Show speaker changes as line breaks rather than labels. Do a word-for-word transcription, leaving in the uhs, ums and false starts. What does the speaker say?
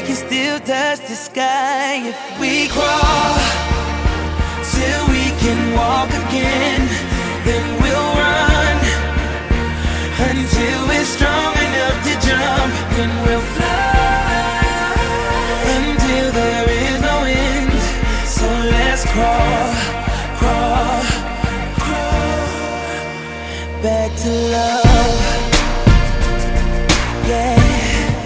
can still touch the sky if we crawl till we can walk again.